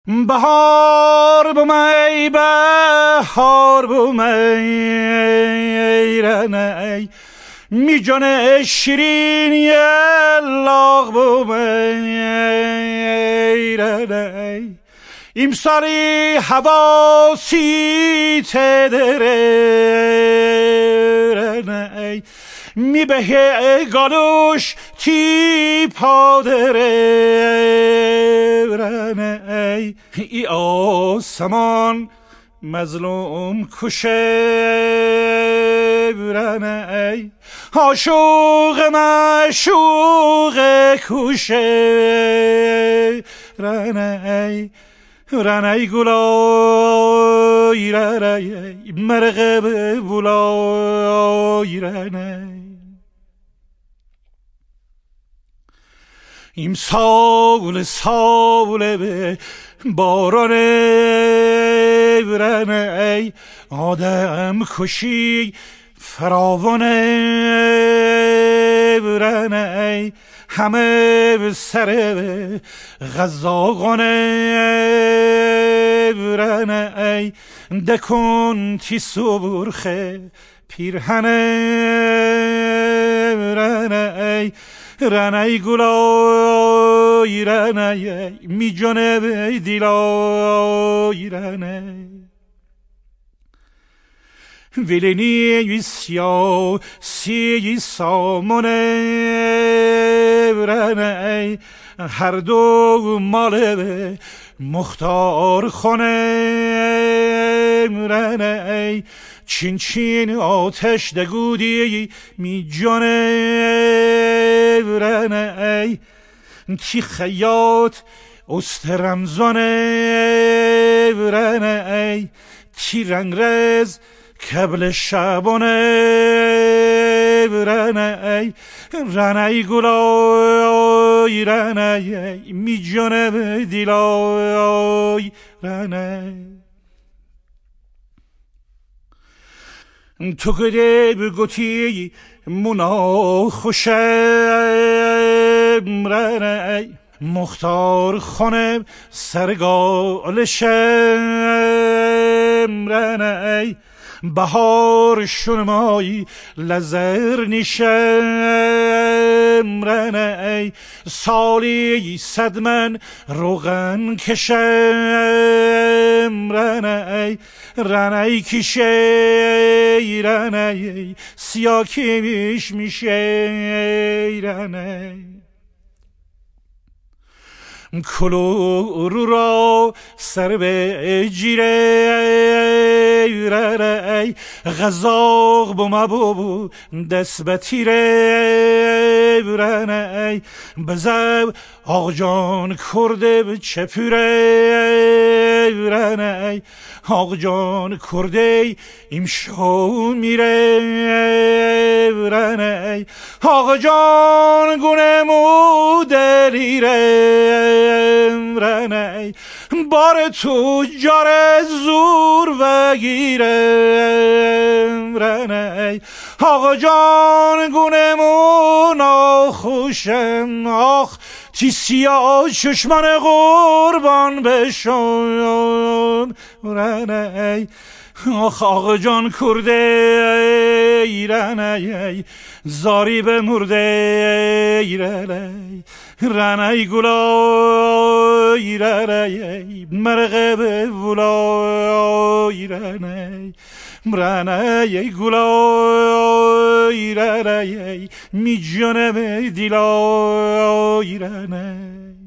بهار بومی بهار بومی رنی می جان شیرین یلاغ بومی رنی امسالی حواسی تدره رنی می به گالوش تی پادره رنی ای آسمان مظلوم کشه رنی عاشق معشوق کشه رنی رنی گلای رنی مرغ بولای رنی امسال سال به باران رنی آدم کشی فراوان رنی همه به سر غزاقان رنی دکن تی سرخه پیرهن رنی رنی گلای رنی می جانب دیلای رنی ویلینی سیاسی سامان رنی هر دو مال مختار خانه رنی چین چین آتش دگودی می جانب رنی تی خیاط است رمزان رنی تی رنگرز کبل شبانه رنی رنی گلای رنی می جانب دیلای رنی تو گده بگوتی منا خوشم رنی مختار خانم سرگالشم رنی بهار شنمایی لزر نیشم رنی سالی صد من روغن کشم رنی رنی کشه رنی سیاه کمیش میشه رنی کلو را سر به جیره رنی غزاق بومبو دست به تیره رنی بزب آق جان کرده به چپوره رنی آق جان کرده این شو میره رنی آق جان گونه مو دلیره رنی بار تو جار زور وگیرم رنی آقا جان گونه مو ناخوشم آخ تی سیاه چشمان قربان بشم رنی آخ آقا جان کرده رنی زاری به مرده رنی رنی گلای رنی مرغ به بولای رنی رنی گلای رنی می جانب دیلای رنی